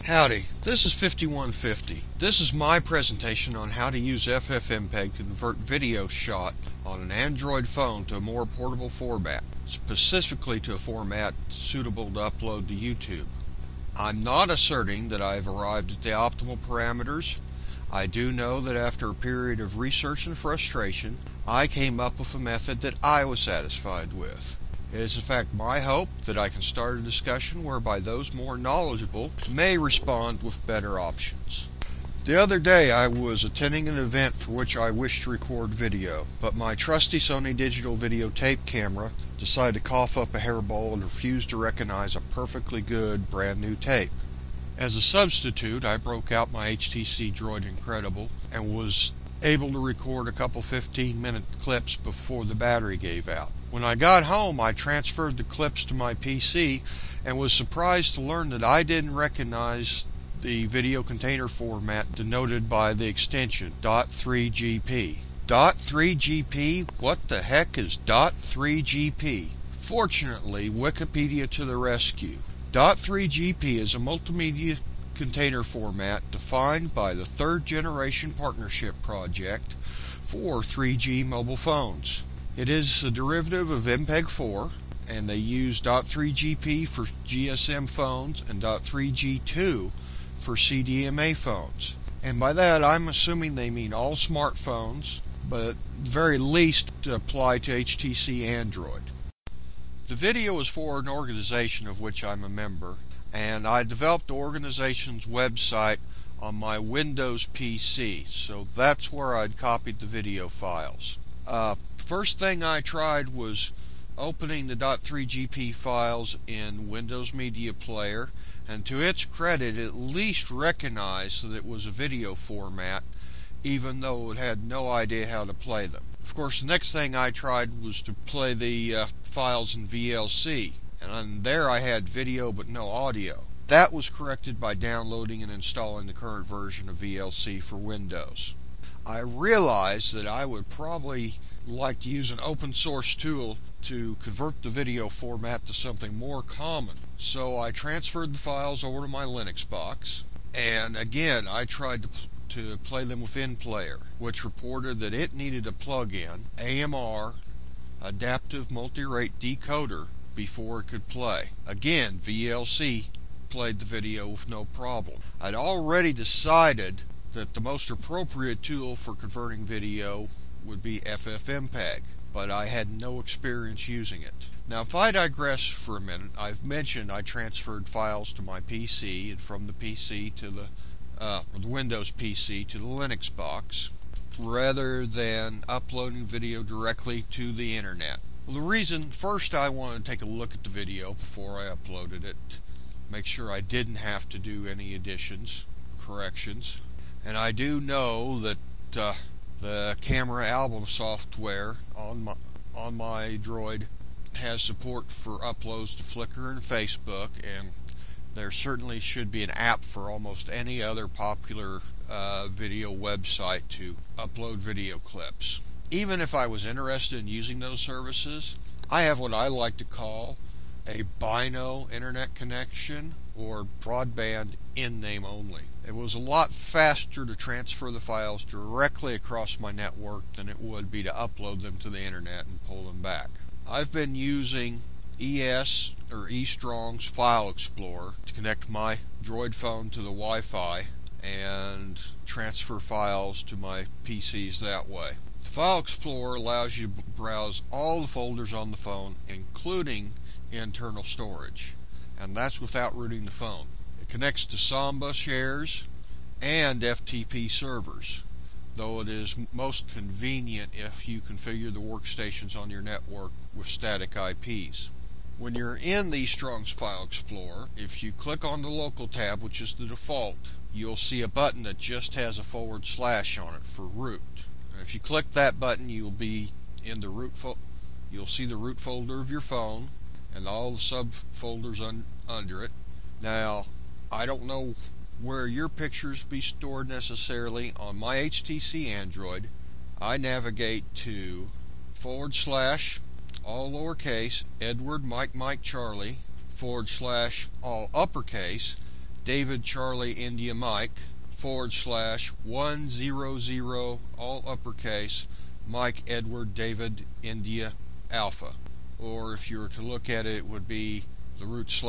Howdy, this is 5150. This is my presentation on how to use FFmpeg to convert video shot on an Android phone to a more portable format, specifically to a format suitable to upload to YouTube. I'm not asserting that I've arrived at the optimal parameters. I do know that after a period of research and frustration, I came up with a method that I was satisfied with. It is in fact my hope that I can start a discussion whereby those more knowledgeable may respond with better options. The other day I was attending an event for which I wished to record video, but my trusty Sony digital video tape camera decided to cough up a hairball and refused to recognize a perfectly good brand new tape. As a substitute, I broke out my HTC Droid Incredible and was able to record a couple 15-minute clips before the battery gave out. When I got home, I transferred the clips to my PC and was surprised to learn that I didn't recognize the video container format denoted by the extension .3GP. .3GP? What the heck is .3GP? Fortunately, Wikipedia to the rescue. .3GP is a multimedia container format defined by the Third Generation Partnership Project for 3G mobile phones. It is a derivative of MPEG-4, and they use .3GP for GSM phones and .3G2 for CDMA phones. And by that, I'm assuming they mean all smartphones, but at the very least apply to HTC Android. The video is for an organization of which I'm a member, and I developed the organization's website on my Windows PC, so that's where I'd copied the video files. First thing I tried was opening the .3GP files in Windows Media Player, and to its credit, it at least recognized that it was a video format, even though it had no idea how to play them. Of course, the next thing I tried was to play the files in VLC, and there I had video but no audio. That was corrected by downloading and installing the current version of VLC for Windows. I realized that I would probably like to use an open source tool to convert the video format to something more common. So I transferred the files over to my Linux box, and again I tried to play them with InPlayer, which reported that it needed a plug-in, AMR, Adaptive Multi-Rate Decoder, before it could play. Again, VLC played the video with no problem. I'd already decided that the most appropriate tool for converting video would be FFmpeg, but I had no experience using it. Now, if I digress for a minute, I've mentioned I transferred files to my PC, and from the PC to the Windows PC to the Linux box, rather than uploading video directly to the internet. Well, the reason, first I wanted to take a look at the video before I uploaded it, make sure I didn't have to do any additions, corrections. And I do know that the camera album software on my Droid has support for uploads to Flickr and Facebook, and there certainly should be an app for almost any other popular video website to upload video clips. Even if I was interested in using those services, I have what I like to call a BINO internet connection, or broadband in name only. It was a lot faster to transfer the files directly across my network than it would be to upload them to the internet and pull them back. I've been using ES or eStrong's File Explorer to connect my Droid phone to the Wi-Fi and transfer files to my PCs that way. The File Explorer allows you to browse all the folders on the phone, including internal storage, and that's without rooting the phone. It connects to Samba shares and FTP servers, though it is most convenient if you configure the workstations on your network with static IPs. When you're in the eStrong's File Explorer, if you click on the local tab, which is the default, you'll see a button that just has a / on it for root. And if you click that button, you'll be in the root you'll see the root folder of your phone and all the subfolders under it. Now, I don't know where your pictures be stored necessarily. On my HTC Android, I navigate to / all lowercase Edward Mike Charlie / all uppercase David Charlie India Mike /100 all uppercase Mike Edward David India Alpha. Or if you were to look at it, it would be the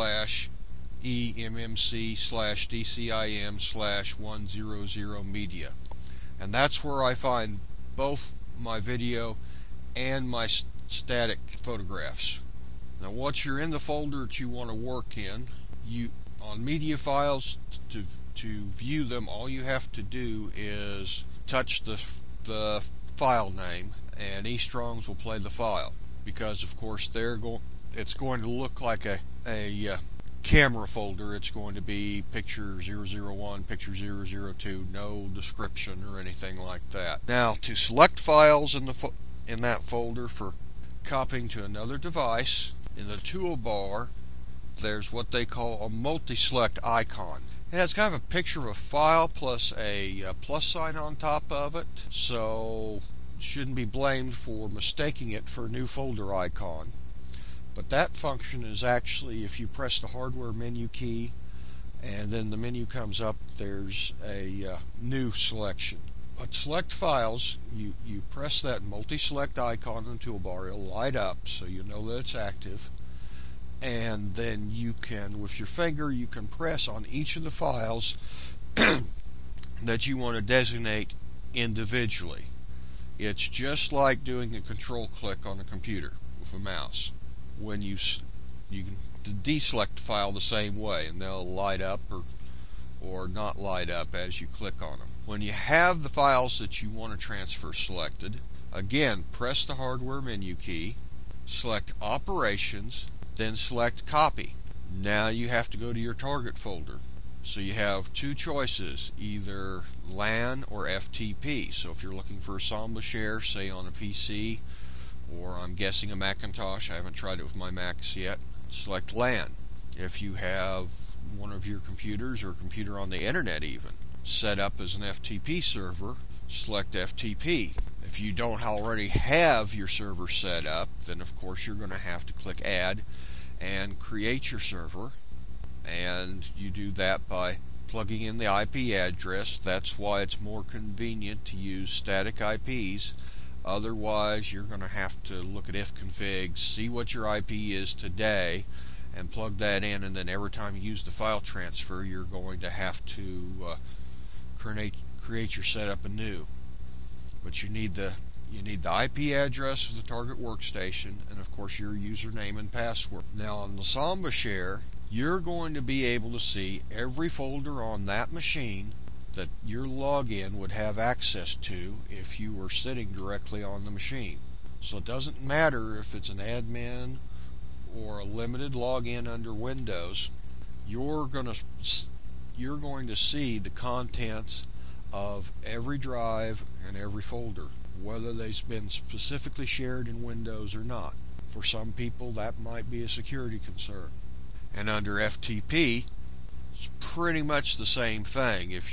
/EMMC/DCIM/100 media. And that's where I find both my video and my static photographs. Now once you're in the folder that you want to work in, on media files, to view them, all you have to do is touch the file name, and eStrongs will play the file, because of course it's going to look like a camera folder. It's going to be picture 001, picture 002, no description or anything like that. Now to select files in that folder for copying to another device, in the toolbar there's what they call a multi-select icon. It has kind of a picture of a file plus a plus sign on top of it, so shouldn't be blamed for mistaking it for a new folder icon. But that function is actually, if you press the hardware menu key and then the menu comes up, there's a new selection. But select files, you press that multi-select icon on the toolbar, it'll light up so you know that it's active. And then you can, with your finger, you can press on each of the files that you want to designate individually. It's just like doing a control click on a computer with a mouse. When you can deselect the file the same way, and they'll light up or not light up as you click on them. When you have the files that you want to transfer selected, again, press the hardware menu key, select Operations, then select Copy. Now you have to go to your target folder. So you have two choices, either LAN or FTP. So if you're looking for a Samba share, say on a PC, or I'm guessing a Macintosh, I haven't tried it with my Macs yet, select LAN. If you have one of your computers, or a computer on the internet even, set up as an FTP server, select FTP. If you don't already have your server set up, then of course you're going to have to click Add and create your server, and you do that by plugging in the IP address. That's why it's more convenient to use static IPs. Otherwise you're going to have to look at ifconfig, see what your IP is today, and plug that in, and then every time you use the file transfer you're going to have to create your setup anew. But you need the IP address of the target workstation, and of course your username and password. Now on the Samba share, you're going to be able to see every folder on that machine that your login would have access to if you were sitting directly on the machine. So it doesn't matter if it's an admin or a limited login under Windows, you're going to see the contents of every drive and every folder, whether they've been specifically shared in Windows or not. For some people that might be a security concern. And under FTP, it's pretty much the same thing. If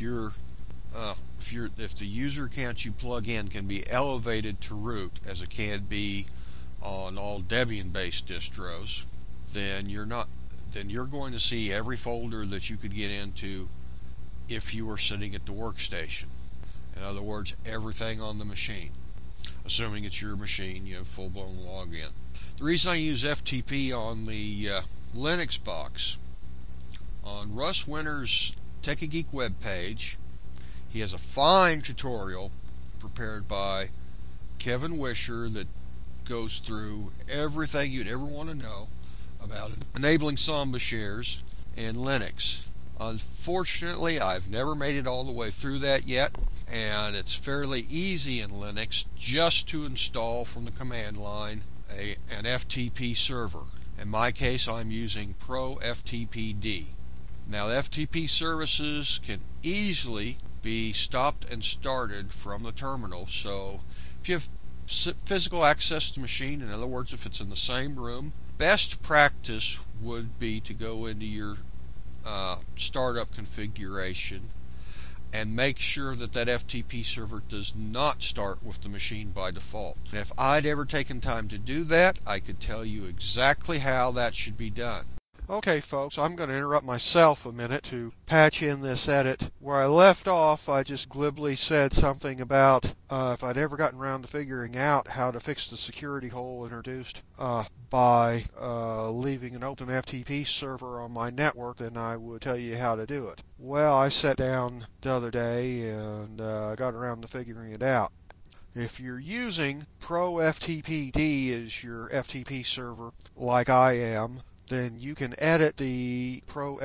the user account you plug in can be elevated to root, as it can be on all Debian-based distros, then you're going to see every folder that you could get into if you were sitting at the workstation. In other words, everything on the machine. Assuming it's your machine, you have full-blown login. The reason I use FTP on the Linux box, on Russ Winter's TechieGeek webpage, he has a fine tutorial prepared by Kevin Wisher that goes through everything you'd ever want to know about enabling Samba shares in Linux. Unfortunately, I've never made it all the way through that yet, and it's fairly easy in Linux just to install from the command line an FTP server. In my case, I'm using ProFTPD. Now, FTP services can easily be stopped and started from the terminal, so if you have physical access to the machine, in other words, if it's in the same room, best practice would be to go into your startup configuration and make sure that FTP server does not start with the machine by default. And if I'd ever taken time to do that, I could tell you exactly how that should be done. Okay, folks, I'm going to interrupt myself a minute to patch in this edit. Where I left off, I just glibly said something about if I'd ever gotten around to figuring out how to fix the security hole introduced by leaving an open FTP server on my network, then I would tell you how to do it. Well, I sat down the other day and got around to figuring it out. If you're using ProFTPD as your FTP server, like I am, then you can edit the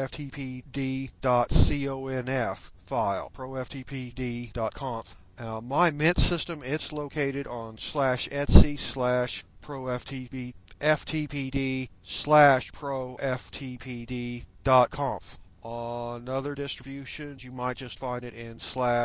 proftpd.conf file, proftpd.conf. My Mint system, it's located on /etc/proftpd/proftpd.conf. On other distributions, you might just find it in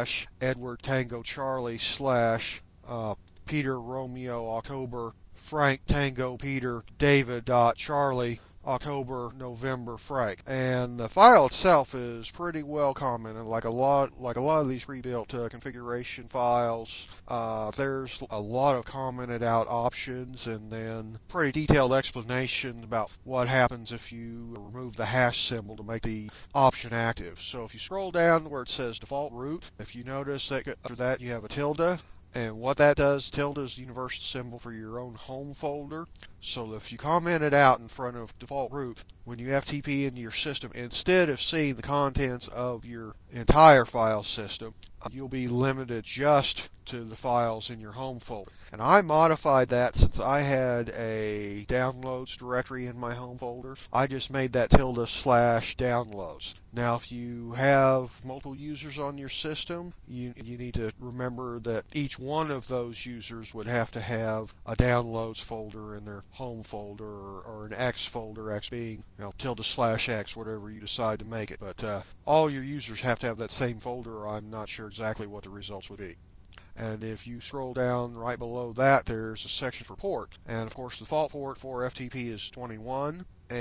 /Edward Tango Charlie/Peter Romeo October Frank Tango Peter David Charlie October November Frank. And the file itself is pretty well commented. Like a lot of these pre-built configuration files, there's a lot of commented out options and then pretty detailed explanation about what happens if you remove the hash symbol to make the option active. So if you scroll down where it says default root, if you notice that after that you have a tilde. And what that does, tilde is the universal symbol for your own home folder. So if you comment it out in front of default root, when you FTP into your system, instead of seeing the contents of your entire file system, you'll be limited just to the files in your home folder. And I modified that since I had a downloads directory in my home folder. I just made that tilde/downloads. Now, if you have multiple users on your system, you need to remember that each one of those users would have to have a downloads folder in their home folder or an X folder, X being tilde/X, whatever you decide to make it. But all your users have to have that same folder, or I'm not sure exactly what the results would be. And if you scroll down right below that, there's a section for port. And of course, the default port for FTP is 21.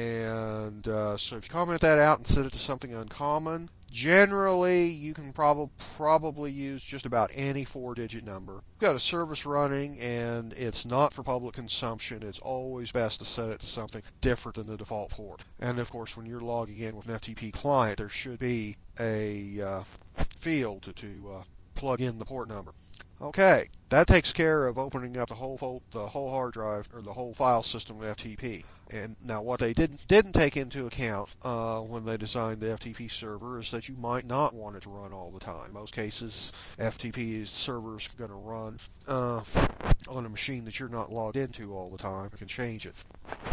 And so if you comment that out and set it to something uncommon, generally you can probably use just about any 4-digit number. You've got a service running and it's not for public consumption. It's always best to set it to something different than the default port. And of course, when you're logging in with an FTP client, there should be a field to plug in the port number. Okay, that takes care of opening up the whole hard drive or the whole file system with FTP. And now what they didn't take into account when they designed the FTP server is that you might not want it to run all the time. In most cases, FTP server is going to run on a machine that you're not logged into all the time. You can change it.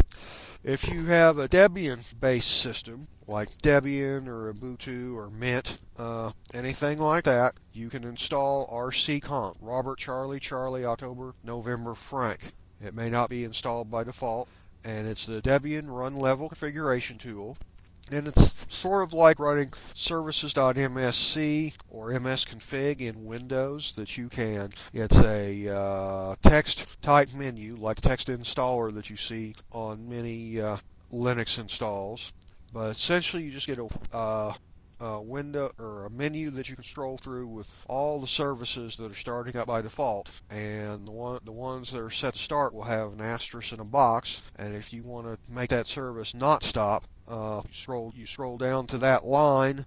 If you have a Debian-based system, like Debian or Ubuntu or Mint, anything like that, you can install rcconf, Robert Charlie Charlie October November Frank. It may not be installed by default, and it's the Debian run level configuration tool. And it's sort of like running services.msc or msconfig in Windows that you can. It's a text type menu, like the text installer that you see on many Linux installs. But essentially, you just get a window or a menu that you can scroll through with all the services that are starting up by default, and the ones that are set to start will have an asterisk in a box. And if you want to make that service not stop, you scroll down to that line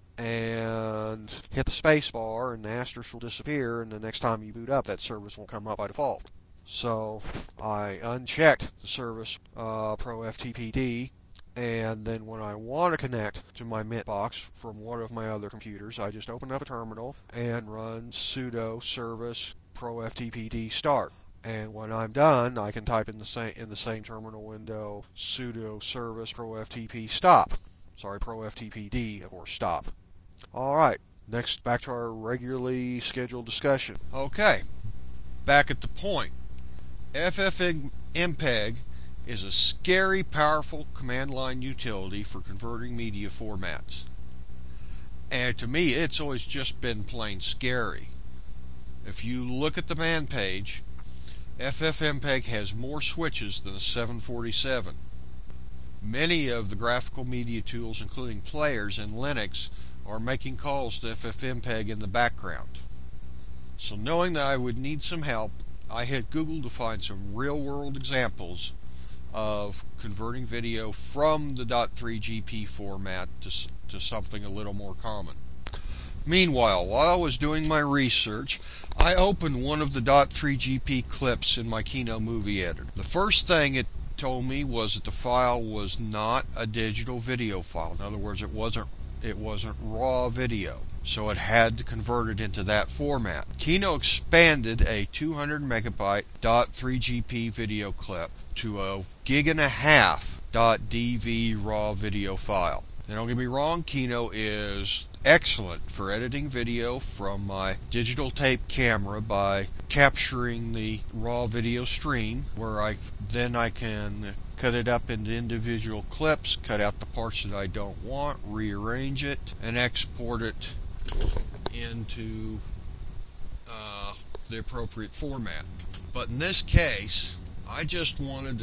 and hit the space bar, and the asterisk will disappear. And the next time you boot up, that service won't come up by default. So I unchecked the service ProFTPD. And then when I want to connect to my Mint box from one of my other computers, I just open up a terminal and run sudo service proftpd start. And when I'm done, I can type in the same terminal window sudo service proftp stop. Sorry, proftpd or stop. All right, next back to our regularly scheduled discussion. Okay, back at the point. FFmpeg is a scary, powerful command line utility for converting media formats. And to me, it's always just been plain scary. If you look at the man page, FFmpeg has more switches than a 747. Many of the graphical media tools, including players in Linux, are making calls to FFmpeg in the background. So knowing that I would need some help, I hit Google to find some real-world examples of converting video from the .3GP format to something a little more common. Meanwhile, while I was doing my research, I opened one of the .3GP clips in my Kino movie editor. The first thing it told me was that the file was not a digital video file. In other words, it wasn't raw video, so it had to convert it into that format. Kino expanded a 200 megabyte .3GP video clip to a 1.5 .dv raw video file. Now, don't get me wrong, Kino is excellent for editing video from my digital tape camera by capturing the raw video stream, where I can cut it up into individual clips, cut out the parts that I don't want, rearrange it, and export it into the appropriate format. But in this case, I just wanted to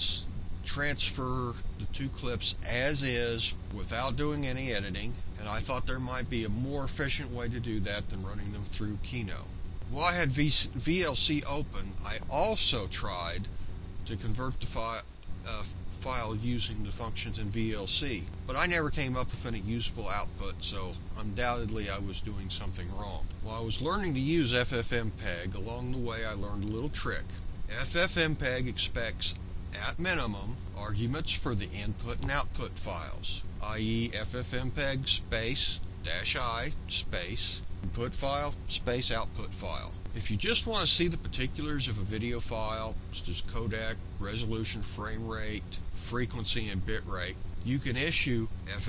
transfer the two clips as is without doing any editing, and I thought there might be a more efficient way to do that than running them through Kino. While I had VLC open, I also tried to convert the file using the functions in VLC, but I never came up with any usable output, so undoubtedly I was doing something wrong. While I was learning to use FFmpeg, along the way I learned a little trick. FFmpeg expects, at minimum, arguments for the input and output files, i.e. FFmpeg space -I space input file space output file. If you just want to see the particulars of a video file, such as codec, resolution, frame rate, frequency, and bit rate, you can issue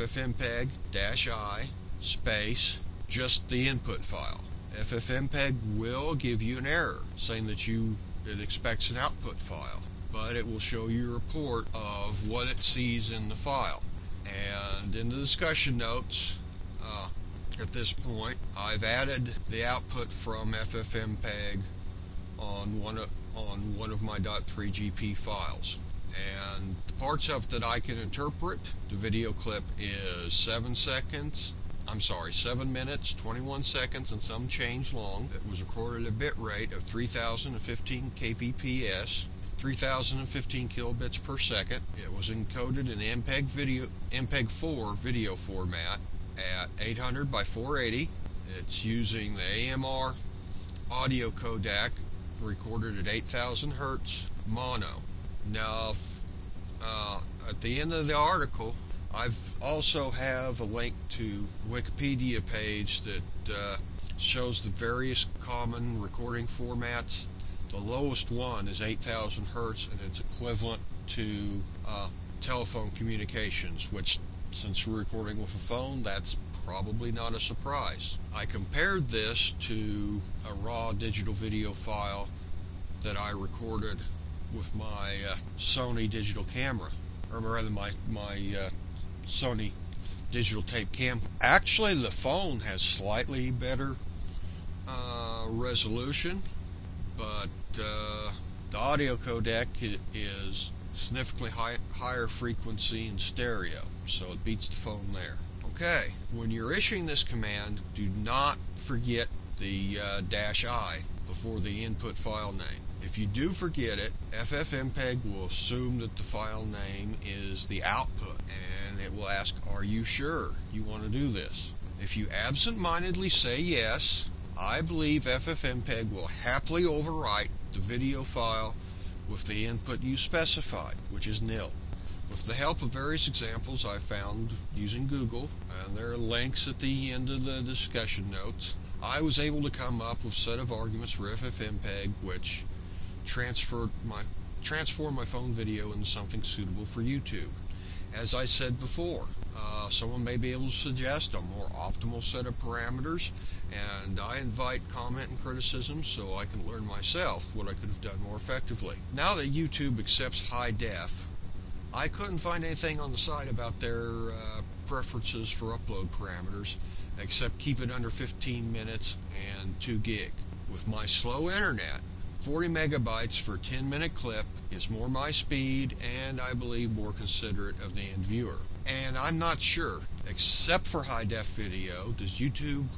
FFmpeg-I space just the input file. FFmpeg will give you an error saying that it expects an output file, but it will show you a report of what it sees in the file. And in the discussion notes, at this point, I've added the output from FFmpeg on one of my .3GP files. And the parts of it that I can interpret, the video clip is 7 minutes, 21 seconds, and some change long. It was recorded at a bit rate of 3015 kbps, 3015 kilobits per second. It was encoded in MPEG-4 video format at 800 by 480. It's using the AMR audio codec, recorded at 8,000 hertz mono. Now, at the end of the article, I've also have a link to Wikipedia page that shows the various common recording formats. The lowest one is 8,000 hertz, and it's equivalent to telephone communications, which, since we're recording with a phone, that's probably not a surprise. I compared this to a raw digital video file that I recorded with my Sony digital camera, or rather my Sony digital tape cam. Actually, the phone has slightly better resolution, but the audio codec is significantly higher frequency in stereo, so it beats the phone there. Okay, when you're issuing this command, do not forget the -I before the input file name. If you do forget it, FFmpeg will assume that the file name is the output, and it will ask, are you sure you want to do this? If you absent-mindedly say yes, I believe FFmpeg will happily overwrite the video file with the input you specified, which is nil. With the help of various examples I found using Google, and there are links at the end of the discussion notes, I was able to come up with a set of arguments for FFmpeg which transform my phone video into something suitable for YouTube. As I said before, someone may be able to suggest a more optimal set of parameters, and I invite comment and criticism so I can learn myself what I could have done more effectively. Now that YouTube accepts high def, I couldn't find anything on the site about their preferences for upload parameters, except keep it under 15 minutes and 2 gig. With my slow internet, 40 megabytes for a 10-minute clip is more my speed, and I believe more considerate of the end viewer. And I'm not sure, except for high-def video, does YouTube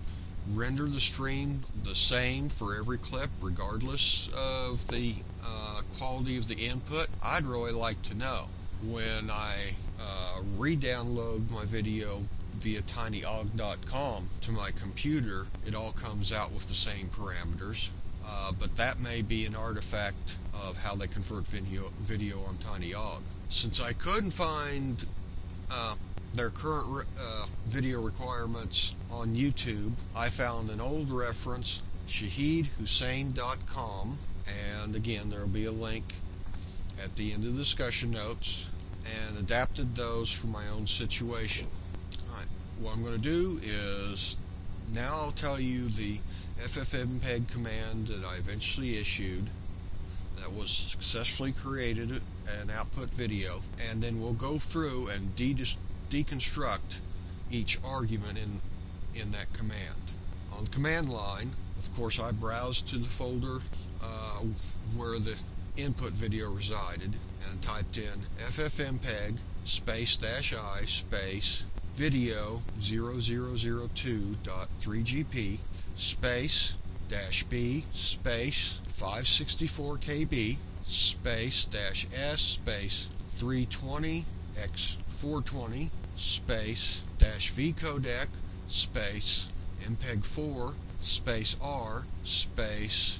render the stream the same for every clip regardless of the quality of the input? I'd really like to know. When I re-download my video via tinyorg.com to my computer, it all comes out with the same parameters. But that may be an artifact of how they convert video on TinyOg. Since I couldn't find their current video requirements on YouTube, I found an old reference, shahidhussain.com, and again there will be a link at the end of the discussion notes, and adapted those for my own situation. Alright, what I'm going to do is now I'll tell you the FFmpeg command that I eventually issued that was successfully created an output video, and then we'll go through and deconstruct each argument in that command. On the command line, of course, I browsed to the folder where the input video resided and typed in ffmpeg space-i space video 0002.3gp space -b space 564 kb space -s space 320 x 420 space -v codec space mpeg4 space r space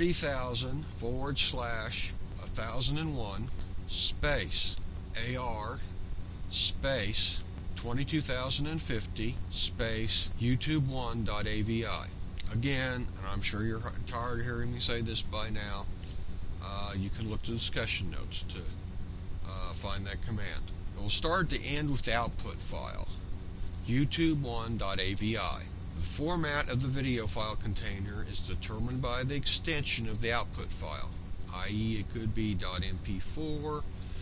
30,000/1001 space AR space 22,050 space YouTube1.avi. Again, and I'm sure you're tired of hearing me say this by now, you can look to the discussion notes to find that command. We'll start at the end with the output file, YouTube1.avi. The format of the video file container is determined by the extension of the output file, i.e. it could be .mp4,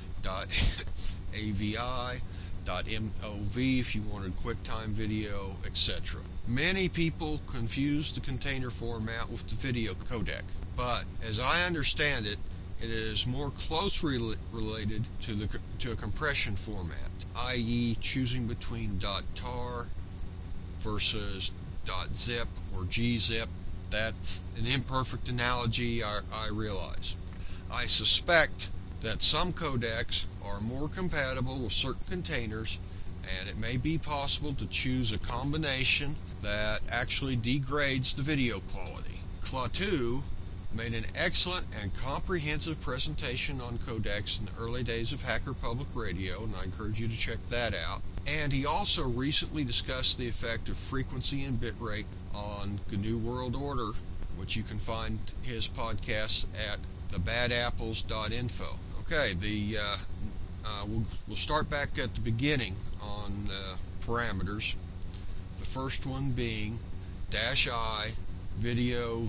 .avi, .mov if you wanted QuickTime video, etc. Many people confuse the container format with the video codec, but as I understand it, it is more closely related to a compression format, i.e. choosing between .tar versus .zip or gzip. That's an imperfect analogy, I realize. I suspect that some codecs are more compatible with certain containers, and it may be possible to choose a combination that actually degrades the video quality. Klaatu made an excellent and comprehensive presentation on codecs in the early days of Hacker Public Radio, and I encourage you to check that out. And he also recently discussed the effect of frequency and bitrate on GNU World Order, which you can find his podcasts at thebadapples.info. Okay, we'll start back at the beginning on parameters. The first one being -i video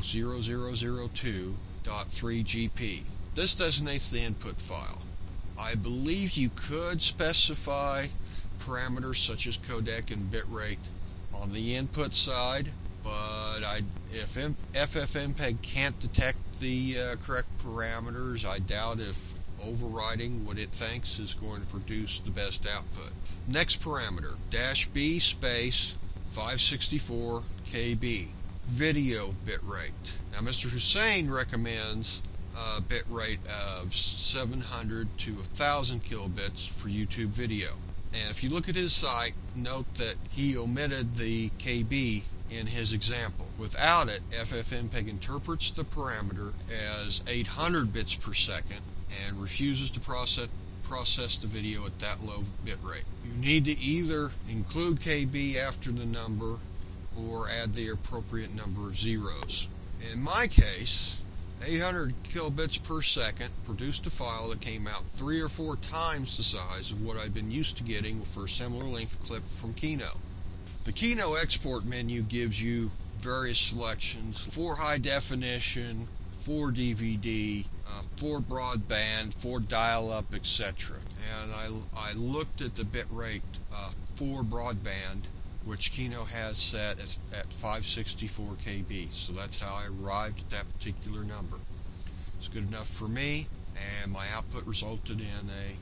0002.3gp. This designates the input file. I believe you could specify parameters such as codec and bitrate on the input side, but if FFmpeg can't detect the correct parameters, I doubt if overriding what it thinks is going to produce the best output. Next parameter, -b space 564 kb, video bitrate. Now Mr. Hussain recommends a bitrate of 700 to 1,000 kilobits for YouTube video. And if you look at his site, note that he omitted the KB in his example. Without it, FFmpeg interprets the parameter as 800 bits per second and refuses to process the video at that low bit rate. You need to either include KB after the number or add the appropriate number of zeros. In my case, 800 kilobits per second produced a file that came out 3 or 4 times the size of what I've been used to getting for a similar length clip from Kino. The Kino export menu gives you various selections for high definition, for DVD, for broadband, for dial-up, etc. And I looked at the bitrate for broadband, which Kino has set at 564 KB. So that's how I arrived at that particular number. It's good enough for me, and my output resulted in a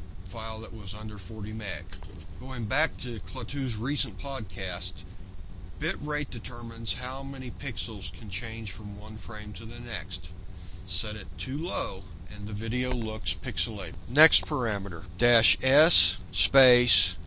file that was under 40 meg. Going back to Klaatu's recent podcast, Bitrate determines how many pixels can change from one frame to the next. Set it too low and the video looks pixelated. Next parameter, -S space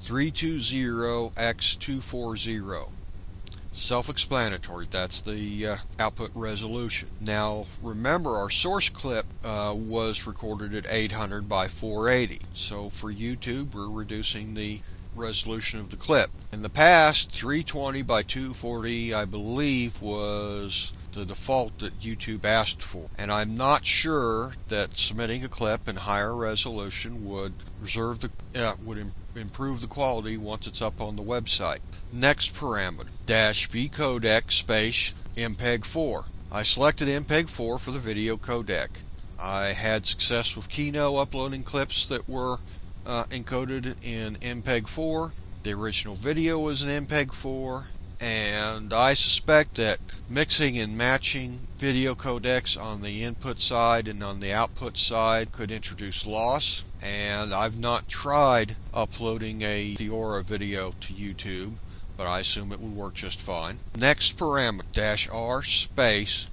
320x240. Self-explanatory, that's the output resolution. Now remember, our source clip was recorded at 800 by 480, so for YouTube we're reducing the resolution of the clip. In the past, 320 by 240 I believe was the default that YouTube asked for, and I'm not sure that submitting a clip in higher resolution would improve the quality once it's up on the website. Next parameter, -V codec space MPEG-4. I selected MPEG-4 for the video codec. I had success with Kino uploading clips that were encoded in MPEG-4. The original video was in MPEG-4, and I suspect that mixing and matching video codecs on the input side and on the output side could introduce loss, and I've not tried uploading a Theora video to YouTube, but I assume it would work just fine. Next parameter, -R space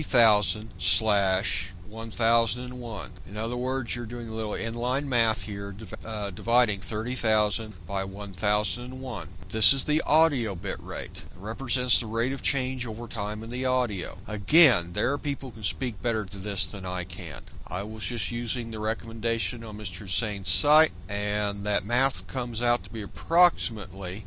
30,000/1001. In other words, you're doing a little inline math here, dividing 30,000 by 1001. This is the audio bit rate. It represents the rate of change over time in the audio. Again, there are people who can speak better to this than I can. I was just using the recommendation on Mr. Hussein's site, and that math comes out to be approximately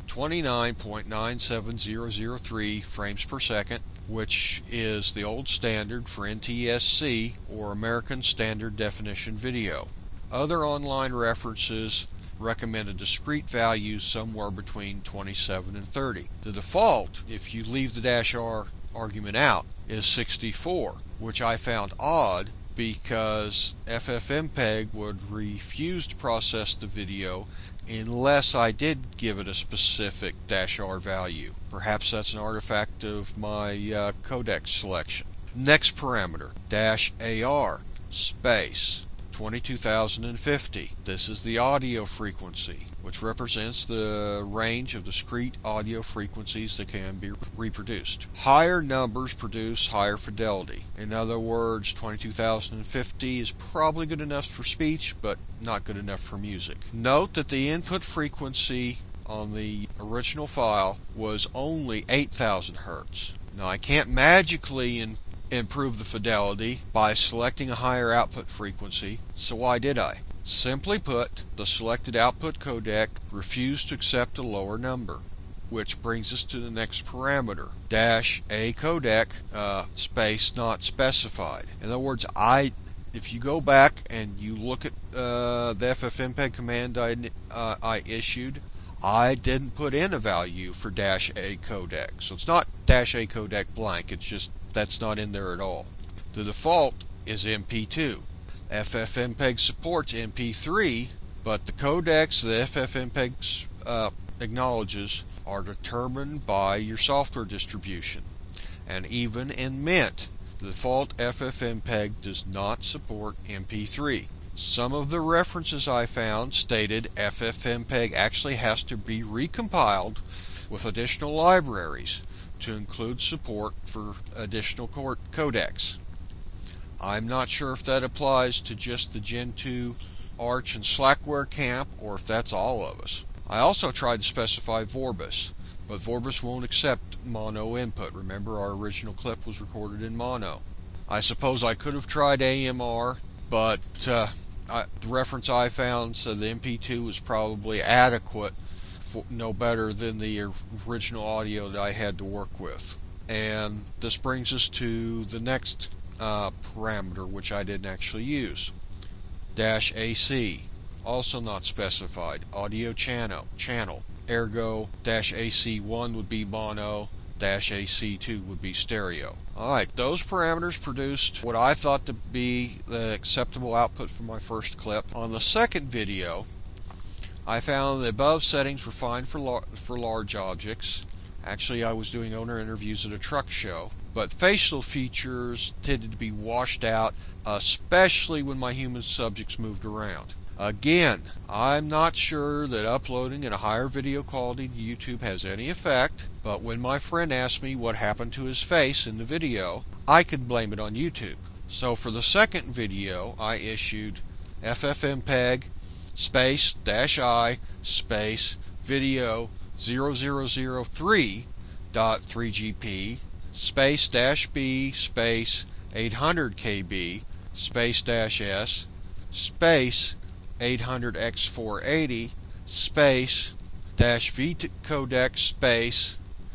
29.97003 frames per second, which is the old standard for NTSC, or American Standard Definition Video. Other online references recommend a discrete value somewhere between 27 and 30. The default, if you leave the -R argument out, is 64, which I found odd because FFmpeg would refuse to process the video unless I did give it a specific -R value. Perhaps that's an artifact of my codec selection. Next parameter, -AR space 22,050. This is the audio frequency, which represents the range of discrete audio frequencies that can be reproduced. Higher numbers produce higher fidelity. In other words, 22,050 is probably good enough for speech, but not good enough for music. Note that the input frequency on the original file was only 8,000 Hertz. Now I can't magically improve the fidelity by selecting a higher output frequency, so why did I? Simply put, the selected output codec refused to accept a lower number, which brings us to the next parameter, -A codec space not specified. In other words, if you go back and you look at the FFmpeg command I issued, I didn't put in a value for -A codec. So it's not -A codec blank, it's just that's not in there at all. The default is MP2. FFmpeg supports MP3, but the codecs that FFmpeg acknowledges are determined by your software distribution. And even in Mint, the default FFmpeg does not support MP3. Some of the references I found stated FFmpeg actually has to be recompiled with additional libraries to include support for additional codecs. I'm not sure if that applies to just the Gentoo, Arch, and Slackware camp, or if that's all of us. I also tried to specify Vorbis, but Vorbis won't accept mono input. Remember, our original clip was recorded in mono. I suppose I could have tried AMR, but the reference I found said the MP2 was probably adequate, no better than the original audio that I had to work with. And this brings us to the next parameter, which I didn't actually use. -AC, also not specified, audio channel. Ergo, -AC1 would be mono, -AC2 would be stereo. Alright, those parameters produced what I thought to be the acceptable output for my first clip. On the second video, I found the above settings were fine for large objects. Actually, I was doing owner interviews at a truck show, but facial features tended to be washed out, especially when my human subjects moved around. Again, I'm not sure that uploading in a higher video quality to YouTube has any effect, but when my friend asked me what happened to his face in the video, I can blame it on YouTube. So for the second video, I issued FFmpeg space -I space video 0003.3GP space -B space 800KB space -S space 800x480 space -V codec space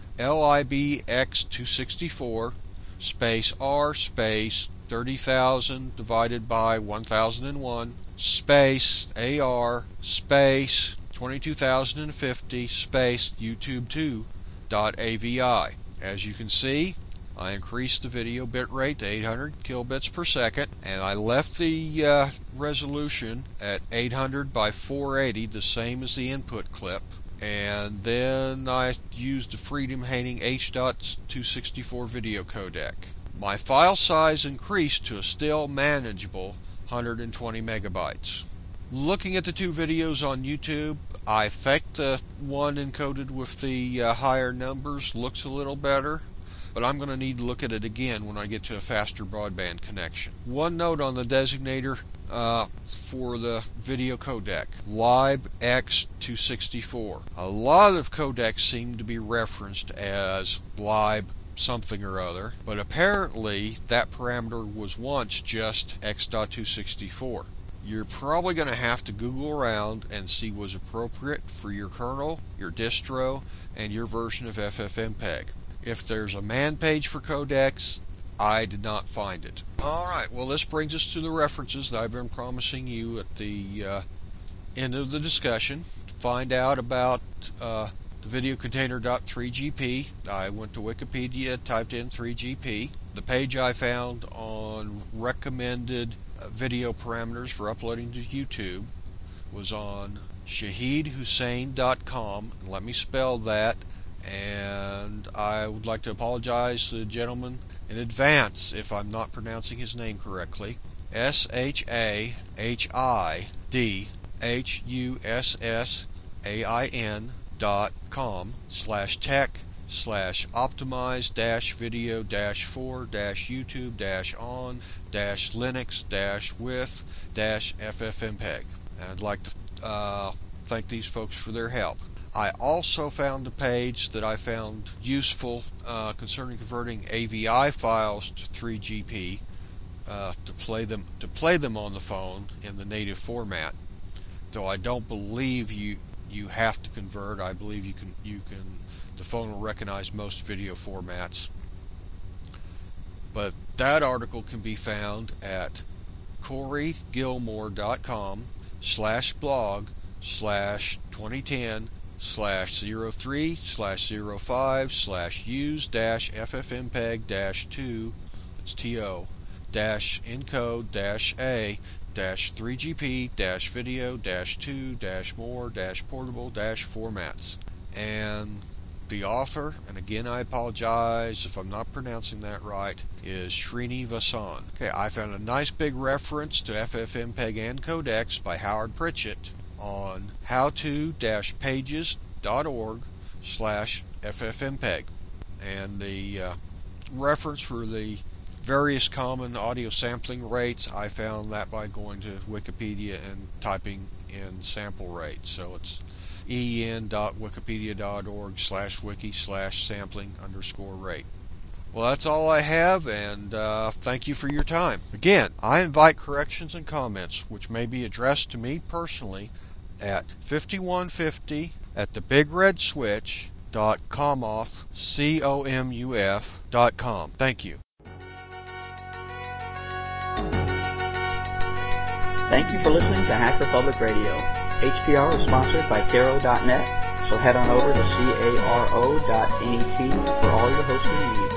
LIBX264 space R space 30,000 divided by 1001 space AR space 22,050 space YouTube2.AVI. As you can see, I increased the video bitrate to 800 kilobits per second, and I left the resolution at 800 by 480, the same as the input clip. And then I used the Freedom Haining H.264 video codec. My file size increased to a still manageable 120 megabytes. Looking at the two videos on YouTube, I think the one encoded with the higher numbers looks a little better, but I'm going to need to look at it again when I get to a faster broadband connection. One note on the designator for the video codec, LibX264. A lot of codecs seem to be referenced as lib something or other, but apparently that parameter was once just X.264. You're probably going to have to Google around and see what's appropriate for your kernel, your distro, and your version of FFmpeg. If there's a man page for codecs, I did not find it. Alright, well, this brings us to the references that I've been promising you at the end of the discussion. To find out about the video container.3GP, I went to Wikipedia, typed in 3GP. The page I found on recommended video parameters for uploading to YouTube was on shahidhussain.com. Let me spell that, and I would like to apologize to the gentleman in advance if I'm not pronouncing his name correctly. shahidhussain.com/tech/optimize-video-for-YouTube-on-linux-with-ffmpeg. And I'd like to thank these folks for their help. I also found a page that I found useful concerning converting AVI files to 3GP to play them on the phone in the native format. Though I don't believe you have to convert. I believe you can. The phone will recognize most video formats. But that article can be found at CoreyGilmore.com/blog/2010/05/use-ffmpeg-2, it's TO -encode-a-3gp-video-2-more-portable-formats. And the author, and again I apologize if I'm not pronouncing that right, is Srinivasan. Okay, I found a nice big reference to FFmpeg and codecs by Howard Pritchett on howto-pages.org/ffmpeg. And the reference for the various common audio sampling rates, I found that by going to Wikipedia and typing in sample rate. So it's en.wikipedia.org/wiki/sampling_rate. Well, that's all I have, and thank you for your time. Again, I invite corrections and comments, which may be addressed to me personally at 5150 at thebigredswitch.comuf.com. Thank you. Thank you for listening to Hacker Public Radio. HPR is sponsored by Caro.net, so head on over to caro.net for all your hosting needs.